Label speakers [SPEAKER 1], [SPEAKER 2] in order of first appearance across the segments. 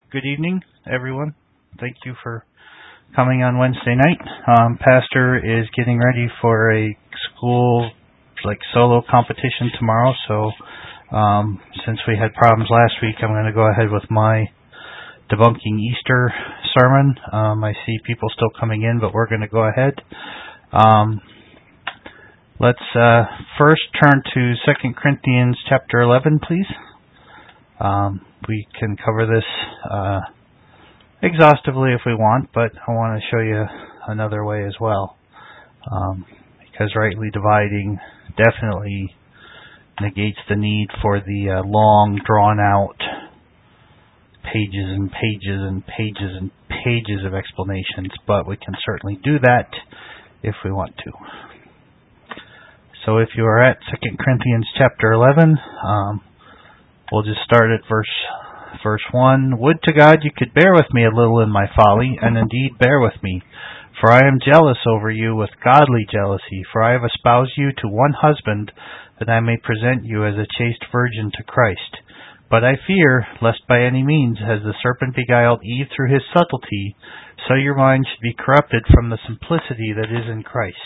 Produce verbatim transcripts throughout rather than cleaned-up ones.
[SPEAKER 1] Good evening, everyone. Thank you for coming on Wednesday night. Um, Pastor is getting ready for a school like solo competition tomorrow, so um, since we had problems last week, I'm going to go ahead with my debunking Easter sermon. Um, I see people still coming in, but we're going to go ahead. Um, let's uh, first turn to Second Corinthians chapter eleven, please. Um, we can cover this uh, exhaustively if we want, but I want to show you another way as well. Um, because rightly dividing definitely negates the need for the uh, long, drawn-out pages and pages and pages and pages of explanations, but we can certainly do that if we want to. So if you are at Second Corinthians chapter eleven, um, we'll just start at verse verse one. Would to God you could bear with me a little in my folly, and indeed bear with me. For I am jealous over you with godly jealousy, for I have espoused you to one husband, that I may present you as a chaste virgin to Christ. But I fear, lest by any means, as the serpent beguiled Eve through his subtlety, so your mind should be corrupted from the simplicity that is in Christ.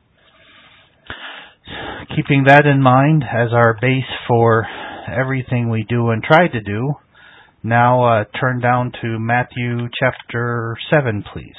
[SPEAKER 1] Keeping that in mind as our base for everything we do and try to do, now uh, turn down to Matthew chapter seven, please.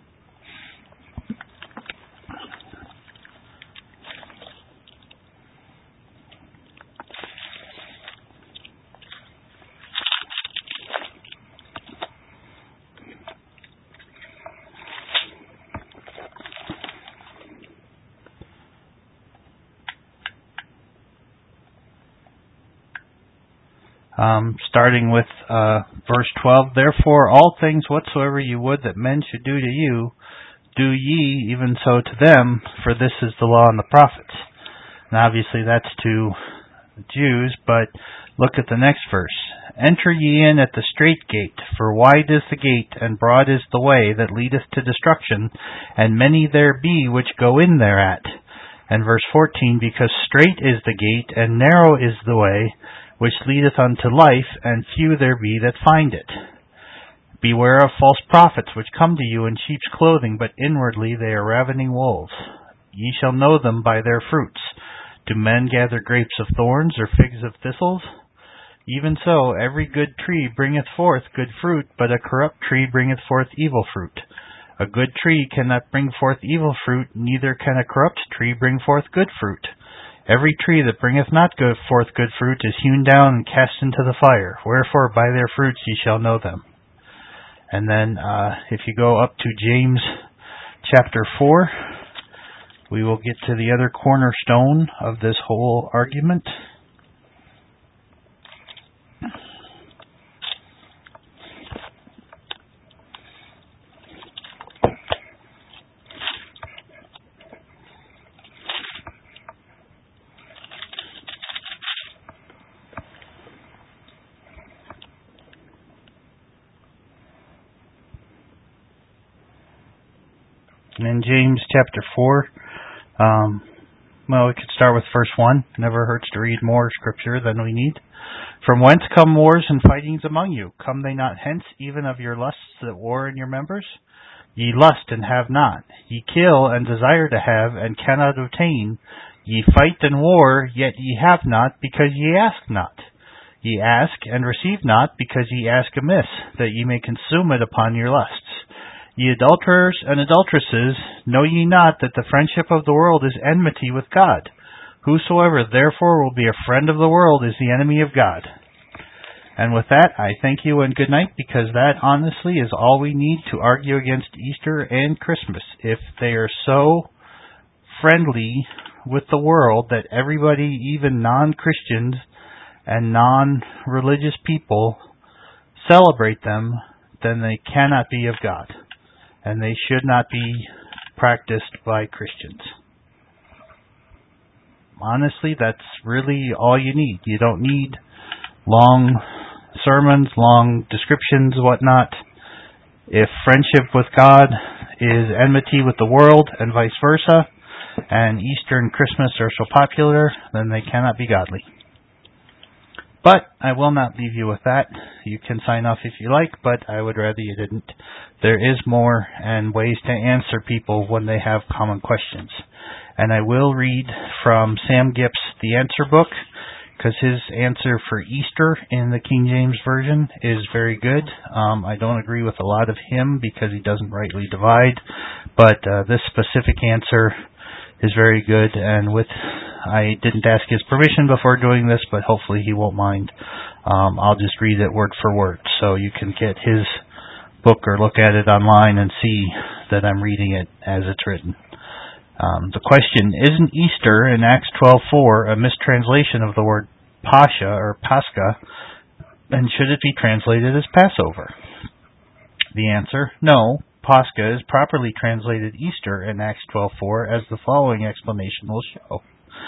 [SPEAKER 1] Um, starting with uh, verse twelve, Therefore all things whatsoever you would that men should do to you, do ye even so to them, for this is the law and the prophets. And obviously that's to the Jews, but look at the next verse. Enter ye in at the strait gate, for wide is the gate, and broad is the way that leadeth to destruction, and many there be which go in thereat. And verse fourteen, Because strait is the gate, and narrow is the way, which leadeth unto life, and few there be that find it. Beware of false prophets, which come to you in sheep's clothing, but inwardly they are ravening wolves. Ye shall know them by their fruits. Do men gather grapes of thorns, or figs of thistles? Even so, every good tree bringeth forth good fruit, but a corrupt tree bringeth forth evil fruit. A good tree cannot bring forth evil fruit, neither can a corrupt tree bring forth good fruit. Every tree that bringeth not good forth good fruit is hewn down and cast into the fire. Wherefore by their fruits ye shall know them. And then uh, if you go up to James chapter four, we will get to the other cornerstone of this whole argument. And in James chapter four, um, well, we could start with verse one. Never hurts to read more scripture than we need. From whence come wars and fightings among you? Come they not hence even of your lusts that war in your members? Ye lust and have not. Ye kill and desire to have and cannot obtain. Ye fight and war, yet ye have not, because ye ask not. Ye ask and receive not, because ye ask amiss, that ye may consume it upon your lusts. Ye adulterers and adulteresses, know ye not that the friendship of the world is enmity with God? Whosoever therefore will be a friend of the world is the enemy of God. And with that, I thank you and good night, because that honestly is all we need to argue against Easter and Christmas. If they are so friendly with the world that everybody, even non-Christians and non-religious people, celebrate them, then they cannot be of God. And they should not be practiced by Christians. Honestly, that's really all you need. You don't need long sermons, long descriptions, whatnot. If friendship with God is enmity with the world and vice versa, and Easter and Christmas are so popular, then they cannot be godly. But I will not leave you with that. You can sign off if you like, but I would rather you didn't. There is more and ways to answer people when they have common questions. And I will read from Sam Gipp's The Answer Book, because his answer for Easter in the King James Version is very good. Um, I don't agree with a lot of him because he doesn't rightly divide, but uh, this specific answer is very good, and with I didn't ask his permission before doing this, but hopefully he won't mind. Um, I'll just read it word for word, so you can get his book or look at it online and see that I'm reading it as it's written. Um, the question, isn't Easter in Acts twelve four a mistranslation of the word Pascha or Pascha, and should it be translated as Passover? The answer, no. Pascha is properly translated Easter in Acts twelve four, as the following explanation will show.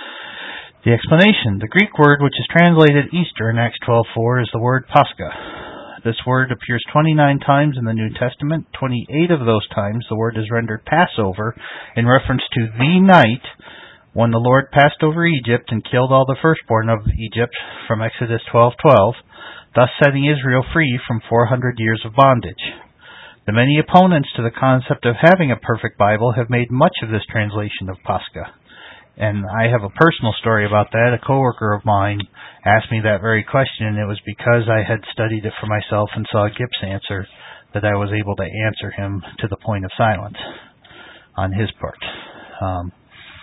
[SPEAKER 1] The explanation, the Greek word which is translated Easter in Acts twelve four is the word Pascha. This word appears twenty-nine times in the New Testament. twenty-eight of those times the word is rendered Passover in reference to the night when the Lord passed over Egypt and killed all the firstborn of Egypt from Exodus twelve twelve, thus setting Israel free from four hundred years of bondage. The many opponents to the concept of having a perfect Bible have made much of this translation of Pascha. And I have a personal story about that. A coworker of mine asked me that very question, and it was because I had studied it for myself and saw Gipp's answer that I was able to answer him to the point of silence on his part. Um,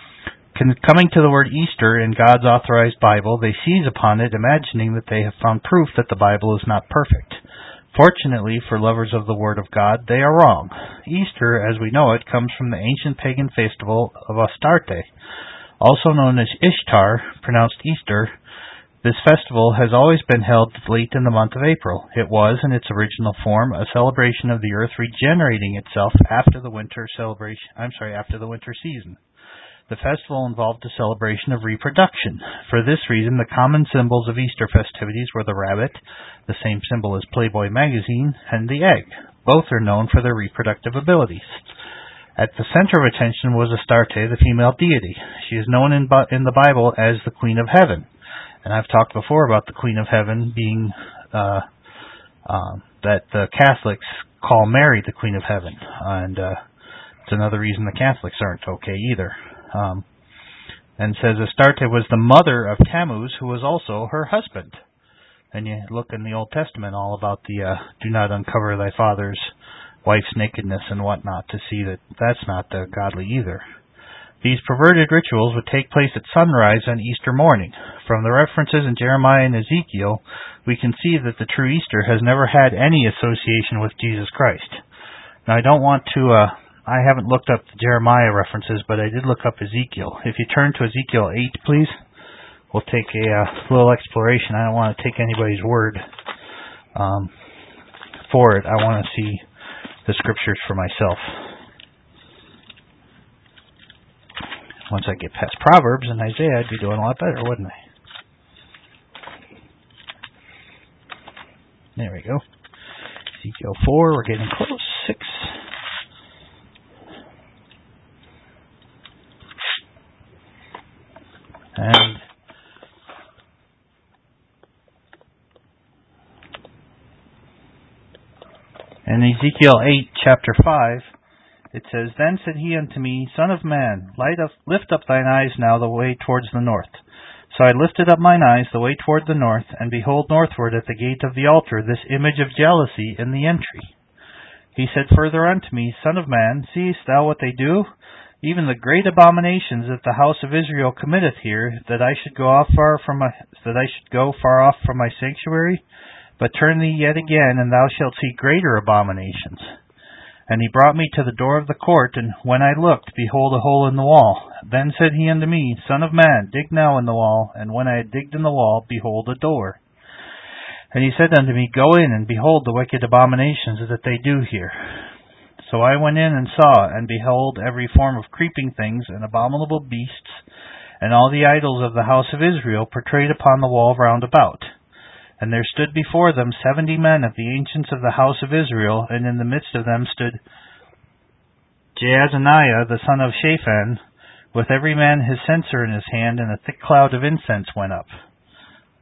[SPEAKER 1] coming to the word Easter in God's authorized Bible, they seize upon it, imagining that they have found proof that the Bible is not perfect. Fortunately for lovers of the Word of God, they are wrong. Easter, as we know it, comes from the ancient pagan festival of Astarte, also known as Ishtar, pronounced Easter. This festival has always been held late in the month of April. It was, in its original form, a celebration of the earth regenerating itself after the winter celebration. I'm sorry, after the winter season. The festival involved a celebration of reproduction. For this reason, the common symbols of Easter festivities were the rabbit, the same symbol as Playboy magazine, and the egg. Both are known for their reproductive abilities. At the center of attention was Astarte, the female deity. She is known in, in the Bible as the Queen of Heaven. And I've talked before about the Queen of Heaven being uh, uh, that the Catholics call Mary the Queen of Heaven. And uh, it's another reason the Catholics aren't okay either. Um, and says Astarte was the mother of Tammuz, who was also her husband. And you look in the Old Testament all about the uh, do not uncover thy father's wife's nakedness and whatnot, to see that that's not uh, godly either. These perverted rituals would take place at sunrise on Easter morning. From the references in Jeremiah and Ezekiel, we can see that the true Easter has never had any association with Jesus Christ. Now, I don't want to... Uh, I haven't looked up the Jeremiah references, but I did look up Ezekiel. If you turn to Ezekiel eight, please, we'll take a uh, little exploration. I don't want to take anybody's word um, for it. I want to see the scriptures for myself. Once I get past Proverbs and Isaiah, I'd be doing a lot better, wouldn't I? There we go. Ezekiel four, we're getting close. six. And in Ezekiel eight, chapter five, it says, Then said he unto me, Son of man, light up, lift up thine eyes now the way towards the north. So I lifted up mine eyes the way toward the north, and behold northward at the gate of the altar this image of jealousy in the entry. He said further unto me, Son of man, seest thou what they do? Even the great abominations that the house of Israel committeth here, that I should go off far from my that I should go far off from my sanctuary? But turn thee yet again, and thou shalt see greater abominations. And he brought me to the door of the court, and when I looked, behold, a hole in the wall. Then said he unto me, Son of man, dig now in the wall. And when I had digged in the wall, behold, a door. And he said unto me, Go in, and behold the wicked abominations that they do here. So I went in and saw, and behold, every form of creeping things and abominable beasts, and all the idols of the house of Israel portrayed upon the wall round about. And there stood before them seventy men of the ancients of the house of Israel, and in the midst of them stood Jaazaniah the son of Shaphan, with every man his censer in his hand, and a thick cloud of incense went up.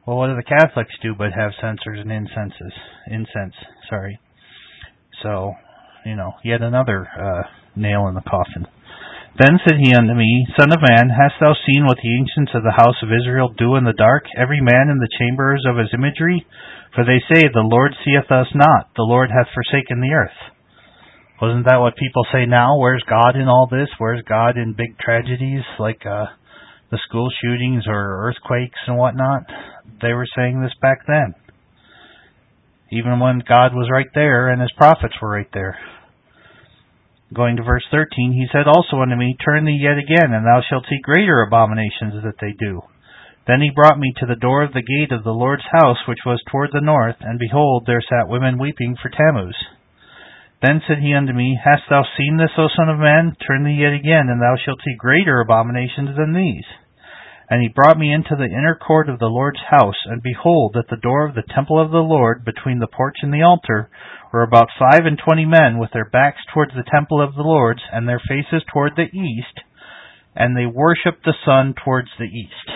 [SPEAKER 1] Well, what do the Catholics do but have censers and incenses? Incense, sorry. So, you know, yet another uh, nail in the coffin. Then said he unto me, Son of man, hast thou seen what the ancients of the house of Israel do in the dark, every man in the chambers of his imagery? For they say, The Lord seeth us not, the Lord hath forsaken the earth. Wasn't that what people say now? Where's God in all this? Where's God in big tragedies like uh, the school shootings or earthquakes and whatnot? They were saying this back then. Even when God was right there and his prophets were right there. Going to verse thirteen, he said also unto me, Turn thee yet again, and thou shalt see greater abominations that they do. Then he brought me to the door of the gate of the Lord's house, which was toward the north, and behold, there sat women weeping for Tammuz. Then said he unto me, Hast thou seen this, O son of man? Turn thee yet again, and thou shalt see greater abominations than these. And he brought me into the inner court of the Lord's house, and behold, at the door of the temple of the Lord, between the porch and the altar, were about five and twenty men with their backs towards the temple of the Lord, and their faces toward the east, and they worshipped the sun towards the east.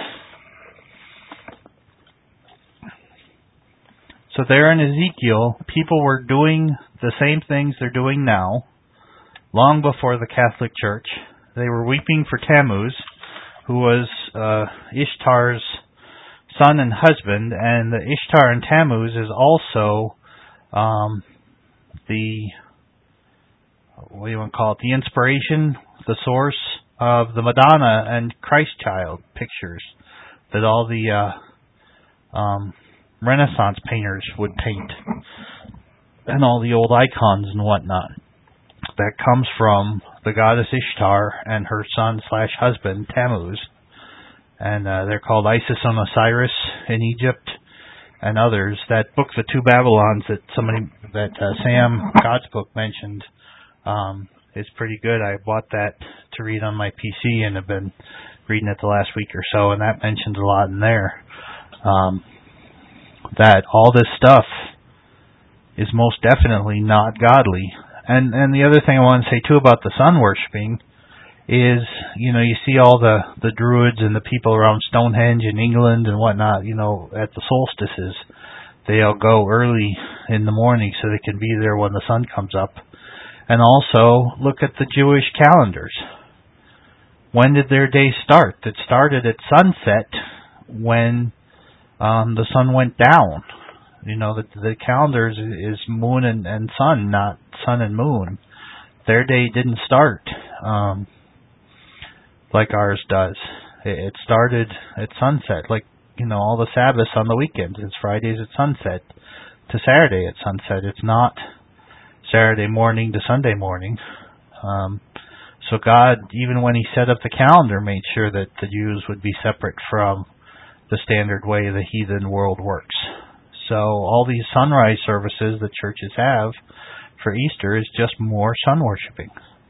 [SPEAKER 1] So there in Ezekiel, people were doing the same things they're doing now, long before the Catholic Church. They were weeping for Tammuz, who was uh, Ishtar's son and husband, and the Ishtar and Tammuz is also um, the, what do you want to call it, the inspiration, the source of the Madonna and Christ child pictures that all the uh, um, Renaissance painters would paint, and all the old icons and whatnot. That comes from the goddess Ishtar and her son slash husband Tammuz, and uh, they're called Isis and Osiris in Egypt, and others. That book, The Two Babylons, that somebody that uh, Sam God's book mentioned, um, is pretty good. I bought that to read on my P C and have been reading it the last week or so, and that mentions a lot in there. Um, that all this stuff is most definitely not godly. And and the other thing I want to say too about the sun worshipping is, you know, you see all the, the druids and the people around Stonehenge in England and whatnot, you know, at the solstices. They'll go early in the morning so they can be there when the sun comes up. And also look at the Jewish calendars. When did their day start? It started at sunset when um, the sun went down. You know, the, the calendar is, is moon and, and sun, not sun and moon. Their day didn't start um, like ours does. It, it started at sunset, like, you know, all the Sabbaths on the weekends. It's Fridays at sunset to Saturday at sunset. It's not Saturday morning to Sunday morning. Um, so God, even when he set up the calendar, made sure that the Jews would be separate from the standard way the heathen world works. So all these sunrise services that churches have for Easter is just more sun worshiping,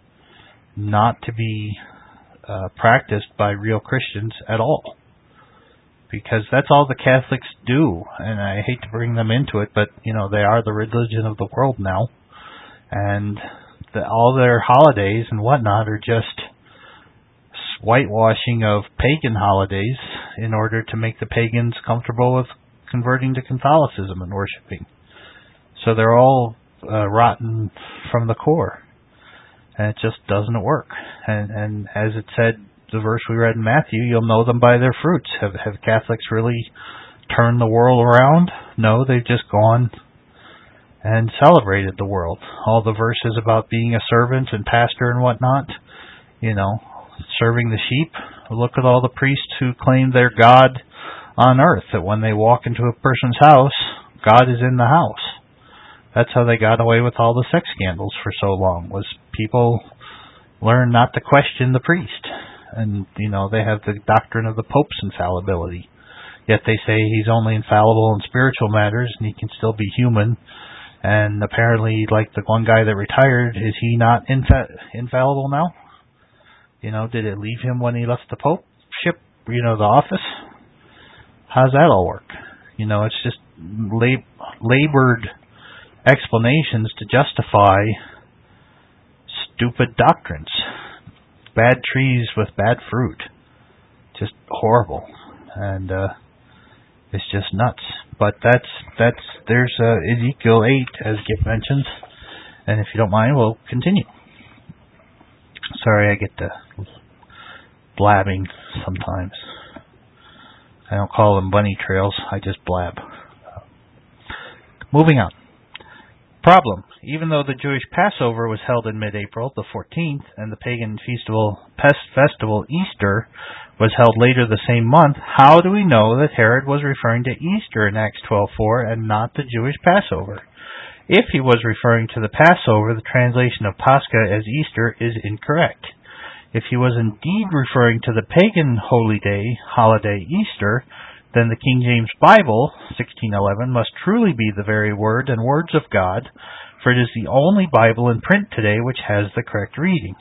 [SPEAKER 1] not to be uh, practiced by real Christians at all, because that's all the Catholics do. And I hate to bring them into it, but you know, they are the religion of the world now, and the, all their holidays and whatnot are just whitewashing of pagan holidays in order to make the pagans comfortable with converting to Catholicism and worshiping. So they're all uh, rotten from the core, and it just doesn't work. And, and as it said, the verse we read in Matthew, you'll know them by their fruits. Have, have Catholics really turned the world around? No, they've just gone and celebrated the world. All the verses about being a servant and pastor and whatnot, you know, serving the sheep. Look at all the priests who claim they're God on earth, that when they walk into a person's house, God is in the house. That's how they got away with all the sex scandals for so long, was people learned not to question the priest. And, you know, they have the doctrine of the Pope's infallibility. Yet they say he's only infallible in spiritual matters and he can still be human. And apparently, like the one guy that retired, is he not infa- infallible now? You know, did it leave him when he left the Pope ship, you know, the office? How does that all work? You know, it's just lab- labored explanations to justify stupid doctrines. Bad trees with bad fruit. Just horrible. And, uh, It's just nuts. But that's, that's, there's uh, Ezekiel eight, as Gip mentions. And if you don't mind, we'll continue. Sorry, I get the blabbing sometimes. I don't call them bunny trails, I just blab. Moving on. Problem. Even though the Jewish Passover was held in mid-April, the fourteenth, and the pagan festival, festival Easter was held later the same month, how do we know that Herod was referring to Easter in Acts twelve four and not the Jewish Passover? If he was referring to the Passover, the translation of Pascha as Easter is incorrect. If he was indeed referring to the pagan holy day, holiday Easter, then the King James Bible, sixteen eleven, must truly be the very word and words of God, for it is the only Bible in print today which has the correct reading.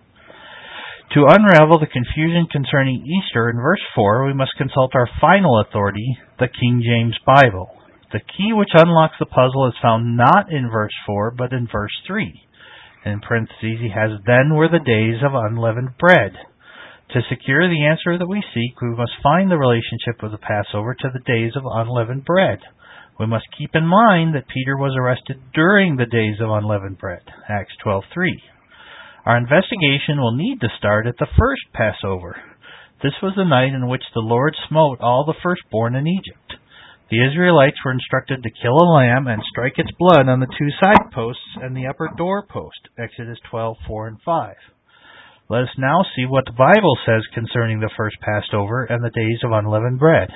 [SPEAKER 1] To unravel the confusion concerning Easter in verse four, we must consult our final authority, the King James Bible. The key which unlocks the puzzle is found not in verse four, but in verse three. In parentheses, he has, then were the days of unleavened bread. To secure the answer that we seek, we must find the relationship of the Passover to the days of unleavened bread. We must keep in mind that Peter was arrested during the days of unleavened bread, Acts twelve three. Our investigation will need to start at the first Passover. This was the night in which the Lord smote all the firstborn in Egypt. The Israelites were instructed to kill a lamb and strike its blood on the two side posts and the upper door post, Exodus twelve four and five. Let us now see what the Bible says concerning the first Passover and the days of unleavened bread.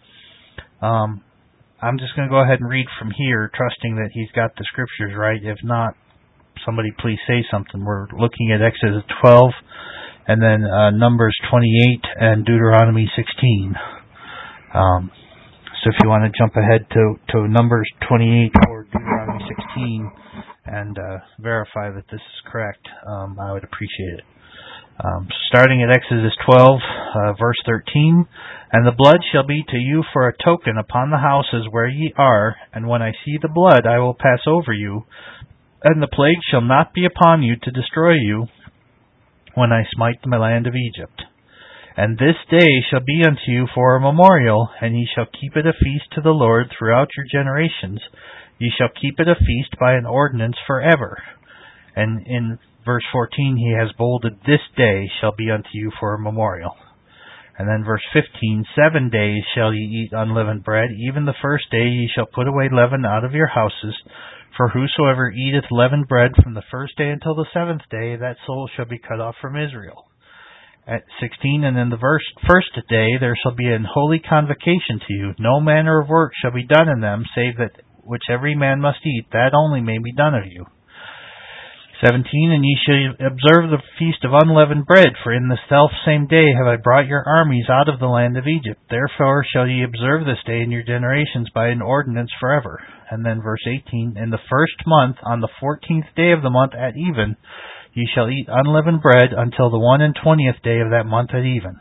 [SPEAKER 1] Um, I'm just going to go ahead and read from here, trusting that he's got the scriptures right. If not, somebody please say something. We're looking at Exodus twelve, and then uh, Numbers twenty-eight, and Deuteronomy sixteen. Um, so if you want to jump ahead to, to Numbers twenty-eight or Deuteronomy sixteen and uh, verify that this is correct, um, I would appreciate it. Um, starting at Exodus twelve, uh, verse thirteen, and the blood shall be to you for a token upon the houses where ye are, and when I see the blood I will pass over you, and the plague shall not be upon you to destroy you, when I smite the land of Egypt. And this day shall be unto you for a memorial, and ye shall keep it a feast to the Lord throughout your generations. Ye shall keep it a feast by an ordinance forever. And in verse fourteen, he has bolded, this day shall be unto you for a memorial. And then verse fifteen, seven days shall ye eat unleavened bread, even the first day ye shall put away leaven out of your houses. For whosoever eateth leavened bread from the first day until the seventh day, that soul shall be cut off from Israel. At sixteen, and in the verse, first day there shall be an holy convocation to you. No manner of work shall be done in them, save that which every man must eat, that only may be done of you. seventeen, and ye shall observe the feast of unleavened bread, for in the selfsame day have I brought your armies out of the land of Egypt. Therefore shall ye observe this day in your generations by an ordinance forever. And then verse eighteen, in the first month, on the fourteenth day of the month at even, ye shall eat unleavened bread until the one and twentieth day of that month at even.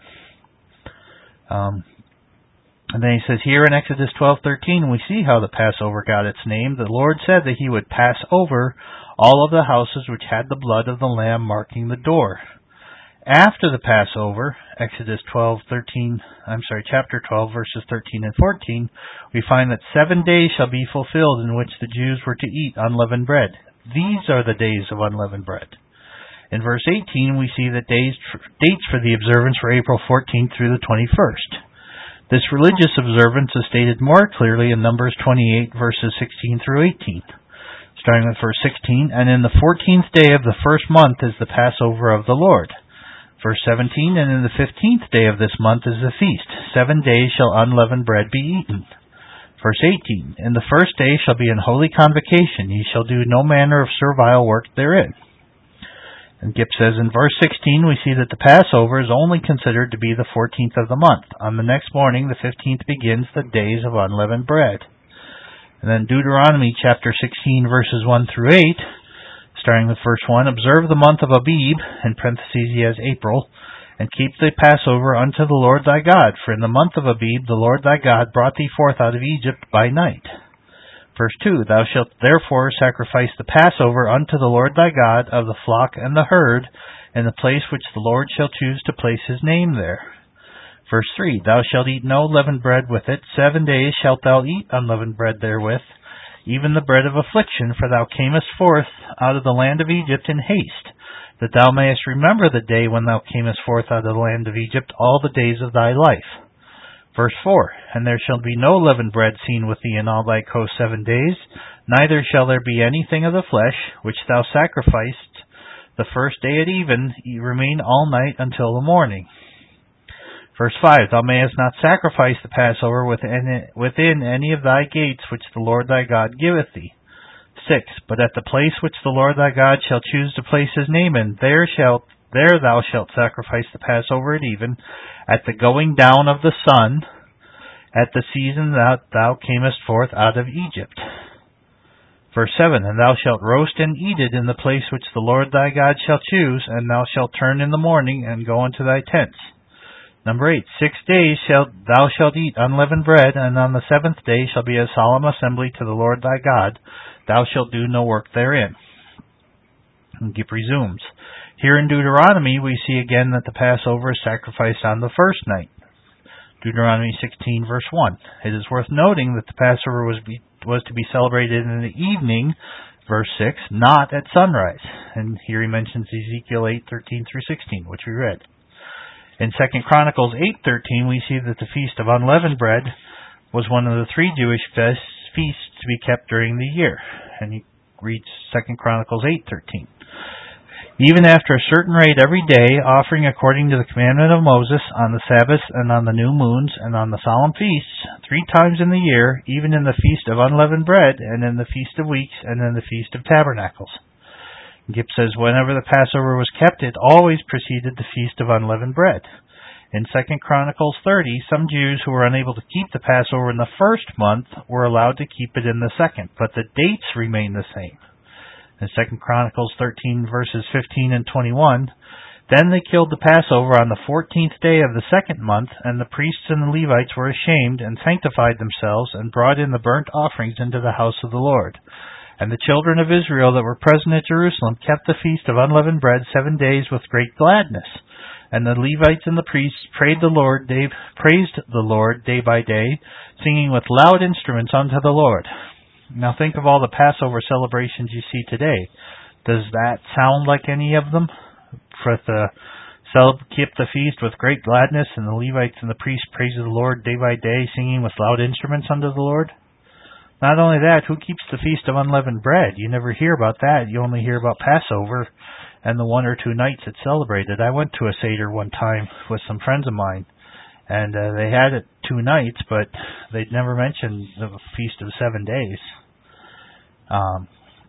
[SPEAKER 1] Um, and then he says here in Exodus twelve thirteen, we see how the Passover got its name. The Lord said that he would pass over all of the houses which had the blood of the lamb marking the door. After the Passover, Exodus twelve thirteen, I'm sorry, chapter twelve, verses thirteen and fourteen, we find that seven days shall be fulfilled in which the Jews were to eat unleavened bread. These are the days of unleavened bread. In verse eighteen, we see that days, dates for the observance were April fourteenth through the twenty-first. This religious observance is stated more clearly in Numbers twenty-eight, verses sixteen through eighteen. Starting with verse sixteen, and in the fourteenth day of the first month is the Passover of the Lord. Verse seventeen, and in the fifteenth day of this month is the feast. Seven days shall unleavened bread be eaten. Verse eighteen, in the first day shall be an holy convocation. Ye shall do no manner of servile work therein. And Gipp says in verse sixteen, we see that the Passover is only considered to be the fourteenth of the month. On the next morning, the fifteenth, begins the days of unleavened bread. And then Deuteronomy chapter sixteen, verses one through eight, starting with verse one, observe the month of Abib, in parentheses he has April, and keep the Passover unto the Lord thy God. For in the month of Abib the Lord thy God brought thee forth out of Egypt by night. Verse two, thou shalt therefore sacrifice the Passover unto the Lord thy God of the flock and the herd, in the place which the Lord shall choose to place his name there. Verse three, Thou shalt eat no leavened bread with it. Seven days shalt thou eat unleavened bread therewith, even the bread of affliction, for thou camest forth out of the land of Egypt in haste, that thou mayest remember the day when thou camest forth out of the land of Egypt all the days of thy life. Verse four, And there shall be no leavened bread seen with thee in all thy coast seven days, neither shall there be anything of the flesh, which thou sacrificed the first day at even, remain all night until the morning. Verse five, Thou mayest not sacrifice the Passover within, within any of thy gates which the Lord thy God giveth thee. six, But at the place which the Lord thy God shall choose to place his name in, there shalt there thou shalt sacrifice the Passover at even, at the going down of the sun, at the season that thou camest forth out of Egypt. Verse seven, And thou shalt roast and eat it in the place which the Lord thy God shall choose, and thou shalt turn in the morning and go into thy tents. Number eight, Six days shalt thou shalt eat unleavened bread, and on the seventh day shall be a solemn assembly to the Lord thy God. Thou shalt do no work therein. And Gipp resumes. Here in Deuteronomy we see again that the Passover is sacrificed on the first night. Deuteronomy sixteen, verse one. It is worth noting that the Passover was be, was to be celebrated in the evening, verse six, not at sunrise. And here he mentions Ezekiel eight, thirteen through sixteen, which we read. In Second Chronicles eight, thirteen, we see that the Feast of Unleavened Bread was one of the three Jewish feasts, feasts to be kept during the year. And he reads Second Chronicles eight, thirteen. Even after a certain rate every day, offering according to the commandment of Moses, on the Sabbaths and on the new moons and on the solemn feasts, three times in the year, even in the Feast of Unleavened Bread, and in the Feast of Weeks, and in the Feast of Tabernacles. Gipp says, whenever the Passover was kept, it always preceded the Feast of Unleavened Bread. In Second Chronicles thirty, some Jews who were unable to keep the Passover in the first month were allowed to keep it in the second, but the dates remained the same. In Second Chronicles thirteen, verses fifteen and twenty-one, Then they killed the Passover on the fourteenth day of the second month, and the priests and the Levites were ashamed, and sanctified themselves, and brought in the burnt offerings into the house of the Lord. And the children of Israel that were present at Jerusalem kept the feast of unleavened bread seven days with great gladness. And the Levites and the priests prayed the Lord, day, praised the Lord day by day, singing with loud instruments unto the Lord. Now think of all the Passover celebrations you see today. Does that sound like any of them? For the keep the feast with great gladness, and the Levites and the priests praise the Lord day by day, singing with loud instruments unto the Lord? Not only that, who keeps the feast of unleavened bread? You never hear about that. You only hear about Passover and the one or two nights it's celebrated. I went to a Seder one time with some friends of mine, and uh, they had it two nights, but they'd never mentioned the feast of seven days. Um,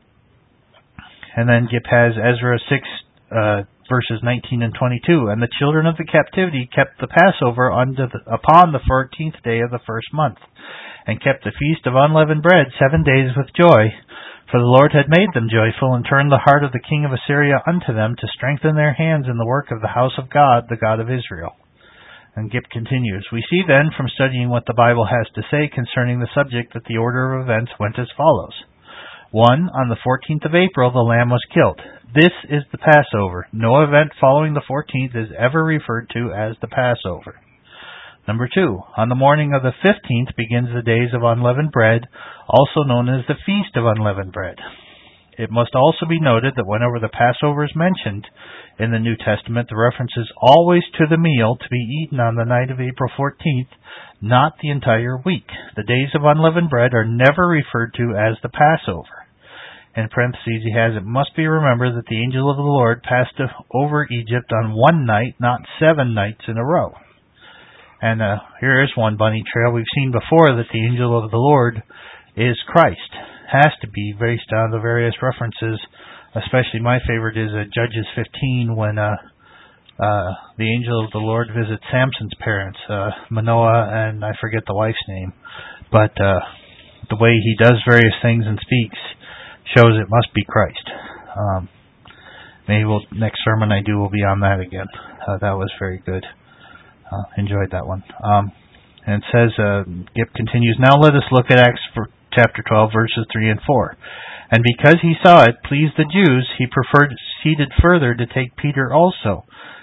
[SPEAKER 1] and then Gipp has Ezra six, uh, verses nineteen and twenty-two. And the children of the captivity kept the Passover under the, upon the fourteenth day of the first month, and kept the feast of unleavened bread seven days with joy. For the Lord had made them joyful, and turned the heart of the king of Assyria unto them, to strengthen their hands in the work of the house of God, the God of Israel. And Gipp continues, We see then, from studying what the Bible has to say concerning the subject, that the order of events went as follows. One, on the fourteenth of April, the lamb was killed. This is the Passover. No event following the fourteenth is ever referred to as the Passover. Number two, on the morning of the fifteenth begins the days of unleavened bread, also known as the Feast of Unleavened Bread. It must also be noted that whenever the Passover is mentioned in the New Testament, the reference is always to the meal to be eaten on the night of April fourteenth, not the entire week. The days of unleavened bread are never referred to as the Passover. In parentheses he has, it must be remembered that the angel of the Lord passed over Egypt on one night, not seven nights in a row. And uh, here is one bunny trail. We've seen before that the angel of the Lord is Christ. Has to be based on the various references. Especially my favorite is uh, Judges fifteen, when uh, uh, the angel of the Lord visits Samson's parents, uh, Manoah, and I forget the wife's name. But uh, the way he does various things and speaks shows it must be Christ. Um, maybe we'll, next sermon I do will be on that again. Uh, that was very good. Uh, enjoyed that one. Um, and it says, uh, Gipp continues, Now let us look at Acts for chapter twelve, verses three and four. And because he saw it pleased the Jews, he proceeded further to take Peter also.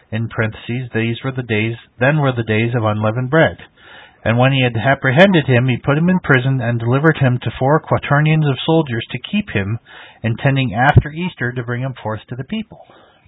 [SPEAKER 1] In parentheses, these were the days, then were the days of unleavened bread. And when he had apprehended him, he put him in prison and delivered him to four quaternions of soldiers to keep him, intending after Easter to bring him forth to the people.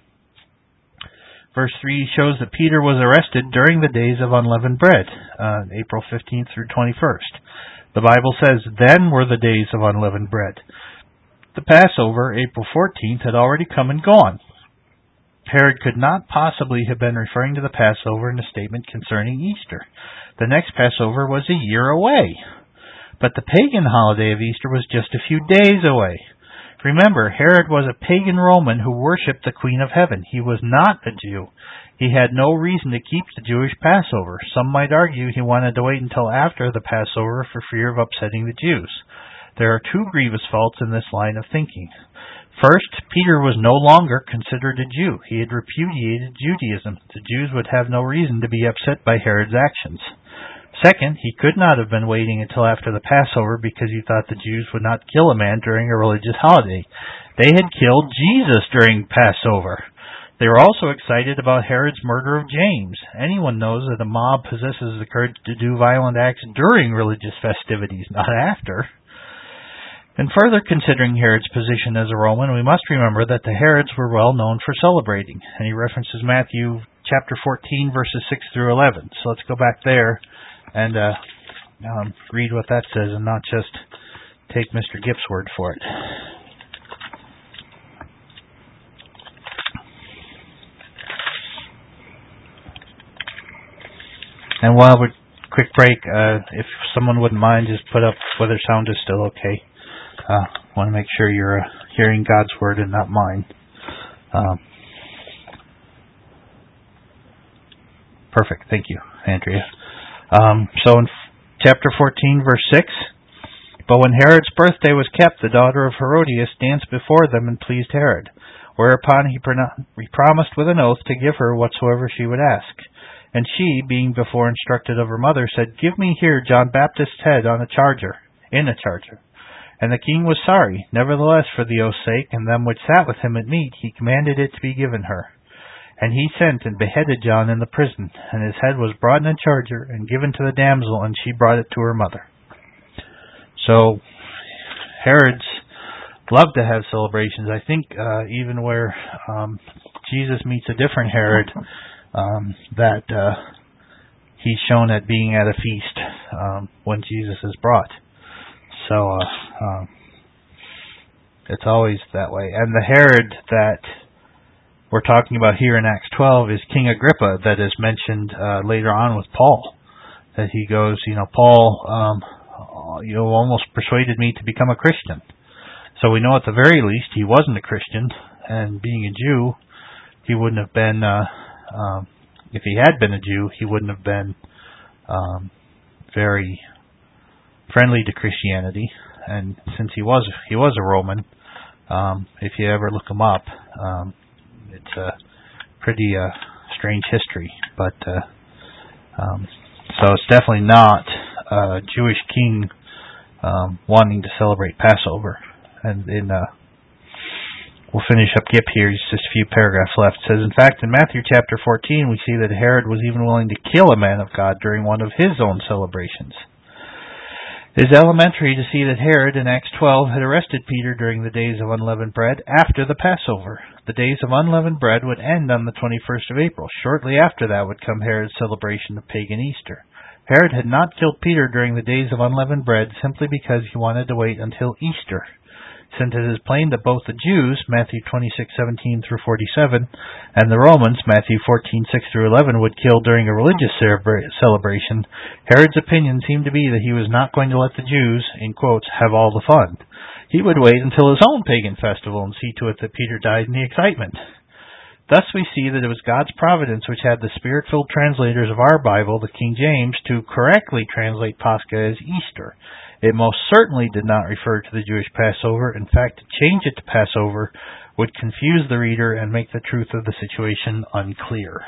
[SPEAKER 1] Verse three shows that Peter was arrested during the days of unleavened bread, uh, April fifteenth through twenty-first. The Bible says, then were the days of unleavened bread. The Passover, April fourteenth, had already come and gone. Herod could not possibly have been referring to the Passover in a statement concerning Easter. The next Passover was a year away, but the pagan holiday of Easter was just a few days away. Remember, Herod was a pagan Roman who worshipped the Queen of Heaven. He was not a Jew. He had no reason to keep the Jewish Passover. Some might argue he wanted to wait until after the Passover for fear of upsetting the Jews. There are two grievous faults in this line of thinking. First, Peter was no longer considered a Jew. He had repudiated Judaism. The Jews would have no reason to be upset by Herod's actions. Second, he could not have been waiting until after the Passover because he thought the Jews would not kill a man during a religious holiday. They had killed Jesus during Passover. They were also excited about Herod's murder of James. Anyone knows that a mob possesses the courage to do violent acts during religious festivities, not after. In further considering Herod's position as a Roman, we must remember that the Herods were well known for celebrating, and he references Matthew chapter fourteen, verses six through eleven. So let's go back there and uh, um, read what that says and not just take Mister Gipp's word for it. And while we're quick break, uh, if someone wouldn't mind, just put up whether sound is still okay. Uh, want to make sure you're uh, hearing God's word and not mine. Um, perfect. Thank you, Andrea. Um, so in chapter fourteen, verse six, but when Herod's birthday was kept, the daughter of Herodias danced before them and pleased Herod, whereupon he, pro- he promised with an oath to give her whatsoever she would ask. And she, being before instructed of her mother, said, Give me here John Baptist's head on a charger, in a charger. And the king was sorry. Nevertheless, for the oath's sake, and them which sat with him at meat, he commanded it to be given her. And he sent and beheaded John in the prison, and his head was brought in a charger, and given to the damsel, and she brought it to her mother. So, Herod's loved to have celebrations. I think uh, even where um, Jesus meets a different Herod, um, that uh, he's shown at being at a feast um, when Jesus is brought. So, uh, um, it's always that way. And the Herod that we're talking about here in Acts twelve is King Agrippa, that is mentioned uh, later on with Paul. That he goes, you know, Paul, um, you know, almost persuaded me to become a Christian. So we know at the very least he wasn't a Christian, and being a Jew, he wouldn't have been, uh, um, if he had been a Jew, he wouldn't have been um, very friendly to Christianity. And since he was he was a Roman, um, if you ever look him up, um, it's a pretty uh, strange history. But uh, um, so it's definitely not a Jewish king um, wanting to celebrate Passover. And in uh, we'll finish up Gipp here. It's just a few paragraphs left. It says, in fact, in Matthew chapter fourteen, we see that Herod was even willing to kill a man of God during one of his own celebrations. It is elementary to see that Herod in Acts twelve had arrested Peter during the days of unleavened bread after the Passover. The days of unleavened bread would end on the twenty-first of April. Shortly after that would come Herod's celebration of pagan Easter. Herod had not killed Peter during the days of unleavened bread simply because he wanted to wait until Easter. Since it is plain that both the Jews, Matthew twenty-six seventeen through forty-seven, and the Romans, Matthew fourteen six through eleven, would kill during a religious celebration, Herod's opinion seemed to be that he was not going to let the Jews, in quotes, have all the fun. He would wait until his own pagan festival and see to it that Peter died in the excitement. Thus we see that it was God's providence which had the spirit-filled translators of our Bible, the King James, to correctly translate Pascha as Easter. It most certainly did not refer to the Jewish Passover. In fact, to change it to Passover would confuse the reader and make the truth of the situation unclear.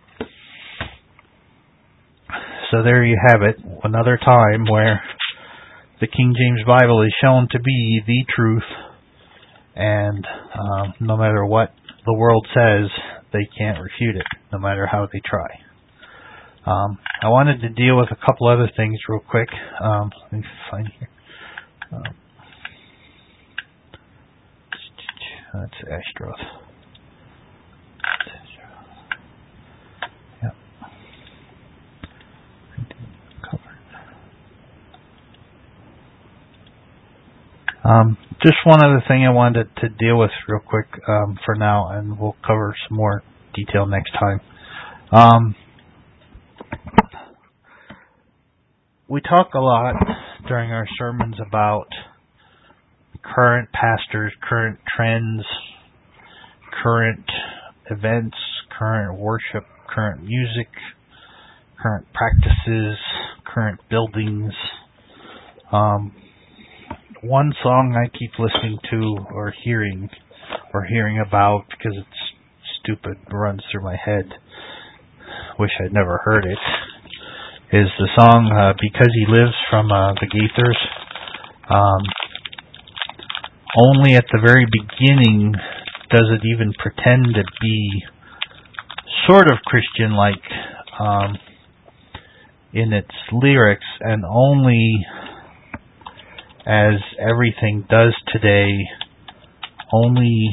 [SPEAKER 1] So there you have it, another time where the King James Bible is shown to be the truth, and um, no matter what the world says, they can't refute it, no matter how they try. Um, I wanted to deal with a couple other things real quick. Um, let me find here. Um, that's Ashtaroth. Yep. Um, just one other thing I wanted to deal with real quick um, for now, and we'll cover some more detail next time. Um, we talk a lot during our sermons about current pastors, current trends, current events, current worship, current music, current practices, current buildings. Um, one song I keep listening to or hearing or hearing about because it's stupid, runs through my head, wish I'd never heard it, is the song uh, Because He Lives from uh, the Gaithers. Um, only at the very beginning does it even pretend to be sort of Christian-like um, in its lyrics, and only as everything does today, only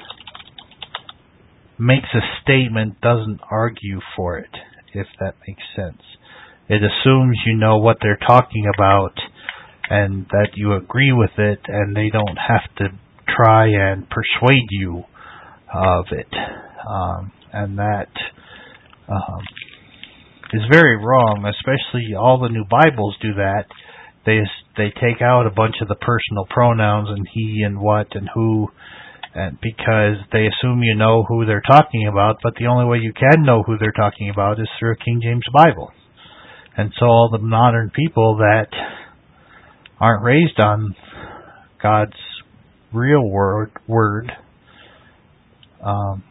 [SPEAKER 1] makes a statement, doesn't argue for it, if that makes sense. It assumes you know what they're talking about and that you agree with it, and they don't have to try and persuade you of it. Um, and that um, is very wrong, especially all the new Bibles do that. They they take out a bunch of the personal pronouns and he and what and who, and because they assume you know who they're talking about, but the only way you can know who they're talking about is through a King James Bible. And so all the modern people that aren't raised on God's real word, word um,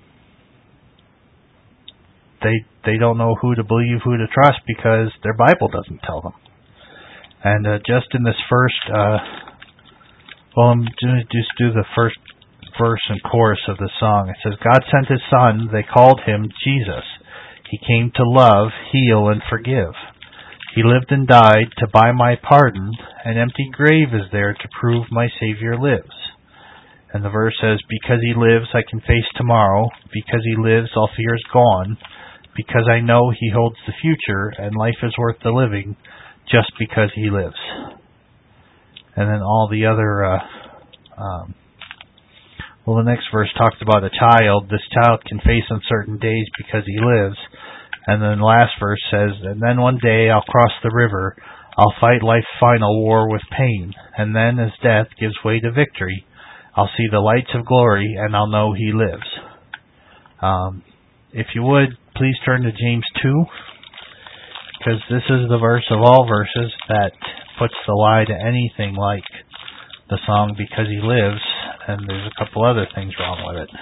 [SPEAKER 1] they they don't know who to believe, who to trust, because their Bible doesn't tell them. And uh, just in this first, uh, well, I'm going to just do the first verse and chorus of the song. It says, God sent His Son, they called Him Jesus. He came to love, heal, and forgive. He lived and died to buy my pardon. An empty grave is there to prove my Savior lives. And the verse says, because He lives, I can face tomorrow. Because He lives, all fear is gone. Because I know He holds the future, and life is worth the living, just because He lives. And then all the other, uh, um, well, the next verse talks about a child. This child can face uncertain days because he lives. And then the last verse says, and then one day I'll cross the river. I'll fight life's final war with pain. And then as death gives way to victory, I'll see the lights of glory and I'll know He lives. Um, if you would, please turn to James two. Because this is the verse of all verses that puts the lie to anything like the song Because He Lives, and there's a couple other things wrong with it.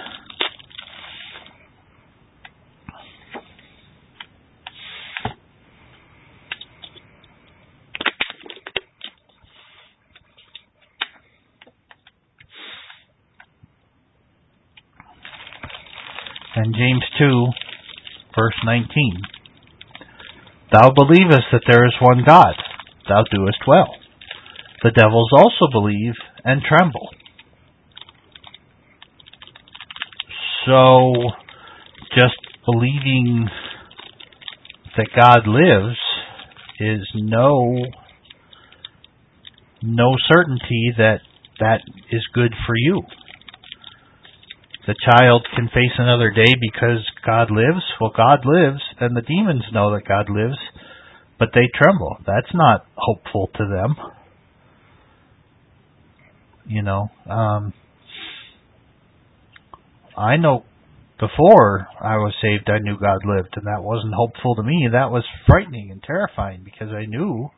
[SPEAKER 1] And James two, verse nineteen. Thou believest that there is one God. Thou doest well. The devils also believe and tremble. So, just believing that God lives is no no certainty that that is good for you. The child can face another day because God lives. Well, God lives, and the demons know that God lives, but they tremble. That's not hopeful to them. You know, um, I know before I was saved, I knew God lived, and that wasn't hopeful to me. That was frightening and terrifying because I knew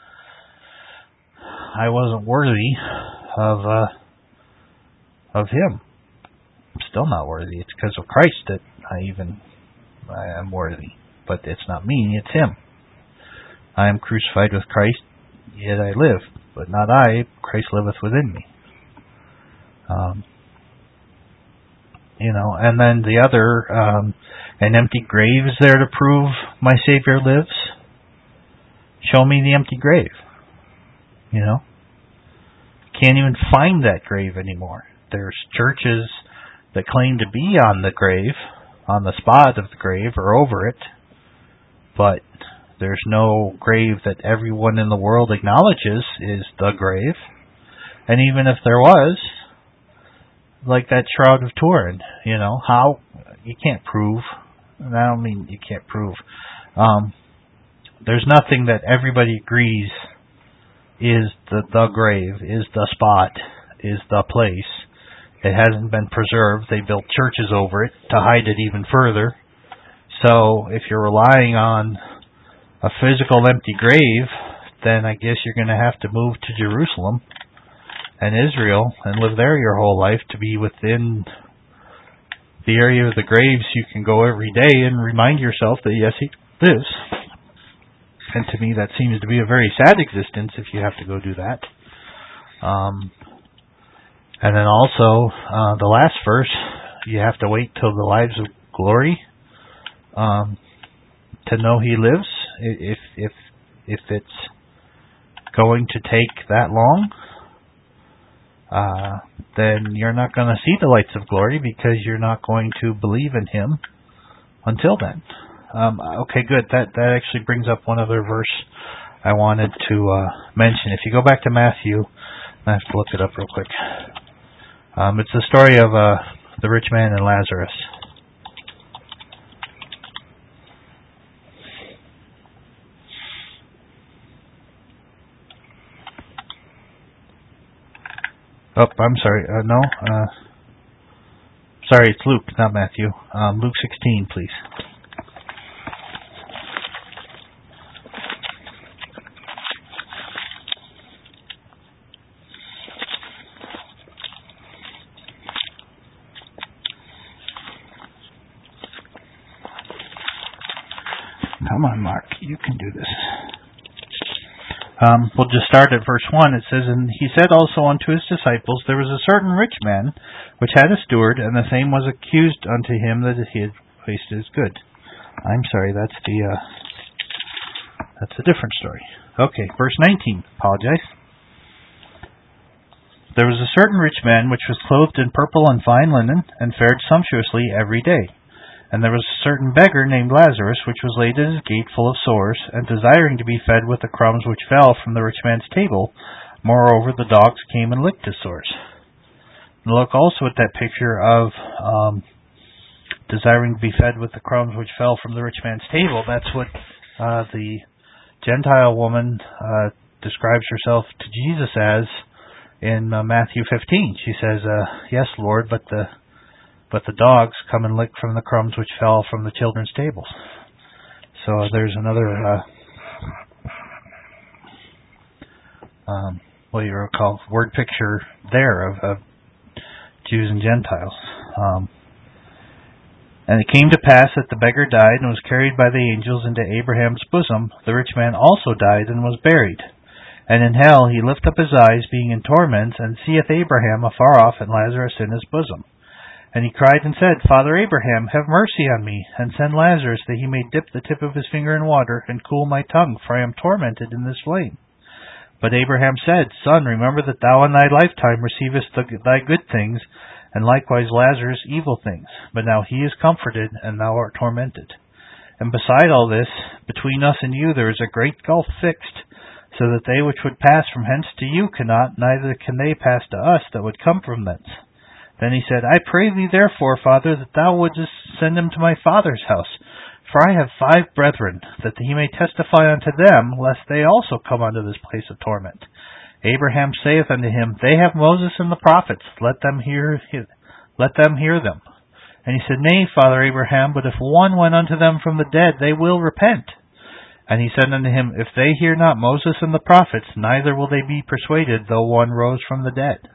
[SPEAKER 1] I wasn't worthy of uh, of Him. I'm still not worthy. It's because of Christ that I even I am worthy. But it's not me, it's Him. I am crucified with Christ, yet I live. But not I, Christ liveth within me. Um, you know. And then the other, um, an empty grave is there to prove my Savior lives. Show me the empty grave, you know. Can't even find that grave anymore. There's churches that claim to be on the grave, on the spot of the grave or over it, but there's no grave that everyone in the world acknowledges is the grave. And even if there was, like that Shroud of Turin, you know, how, you can't prove, and I don't mean you can't prove, um, there's nothing that everybody agrees is the, the grave, is the spot, is the place. It hasn't been preserved. They built churches over it to hide it even further. So if you're relying on a physical empty grave, then I guess you're going to have to move to Jerusalem and Israel and live there your whole life to be within the area of the graves. You can go every day and remind yourself that yes, he lives. And to me that seems to be a very sad existence if you have to go do that. Um, and then also, uh, the last verse, you have to wait till the lives of glory um, to know he lives. If if if it's going to take that long, uh, then you're not going to see the lights of glory because you're not going to believe in him until then. Um, okay, good. That that actually brings up one other verse I wanted to uh, mention. If you go back to Matthew, I have to look it up real quick. Um, it's the story of uh, the rich man and Lazarus. Oh, I'm sorry. Uh, no. Uh, sorry, it's Luke, not Matthew. Um, Luke sixteen, please. Come on, Mark. You can do this. Um, we'll just start at verse one. It says, And he said also unto his disciples, There was a certain rich man, which had a steward, and the same was accused unto him that he had wasted his good. I'm sorry, that's the, uh, that's a different story. Okay, verse nineteen. Apologize. There was a certain rich man, which was clothed in purple and fine linen, and fared sumptuously every day. And there was a certain beggar named Lazarus, which was laid at his gate full of sores, and desiring to be fed with the crumbs which fell from the rich man's table. Moreover, the dogs came and licked his sores. And look also at that picture of um, desiring to be fed with the crumbs which fell from the rich man's table. That's what uh, the Gentile woman uh, describes herself to Jesus as in uh, Matthew fifteen. She says, uh, Yes, Lord, but the But the dogs come and lick from the crumbs which fell from the children's tables. So there's another, uh, um, what do you call word picture there of, of Jews and Gentiles. Um, and it came to pass that the beggar died and was carried by the angels into Abraham's bosom. The rich man also died and was buried. And in hell he lift up his eyes, being in torments, and seeth Abraham afar off and Lazarus in his bosom. And he cried and said, Father Abraham, have mercy on me, and send Lazarus, that he may dip the tip of his finger in water, and cool my tongue, for I am tormented in this flame. But Abraham said, Son, remember that thou in thy lifetime receivest the, thy good things, and likewise Lazarus evil things. But now he is comforted, and thou art tormented. And beside all this, between us and you there is a great gulf fixed, so that they which would pass from hence to you cannot, neither can they pass to us that would come from thence. Then he said, I pray thee therefore, Father, that thou wouldest send him to my father's house. For I have five brethren, that he may testify unto them, lest they also come unto this place of torment. Abraham saith unto him, They have Moses and the prophets, let them hear let them hear them. And he said, Nay, Father Abraham, but if one went unto them from the dead, they will repent. And he said unto him, If they hear not Moses and the prophets, neither will they be persuaded, though one rose from the dead.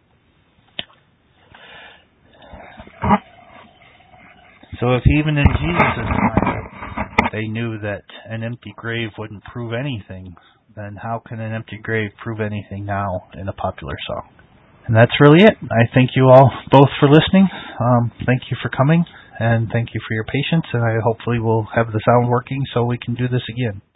[SPEAKER 1] So if even in Jesus' time they knew that an empty grave wouldn't prove anything, then how can an empty grave prove anything now in a popular song? And that's really it. I thank you all both for listening. Um, thank you for coming, and thank you for your patience, and I hopefully will have the sound working so we can do this again.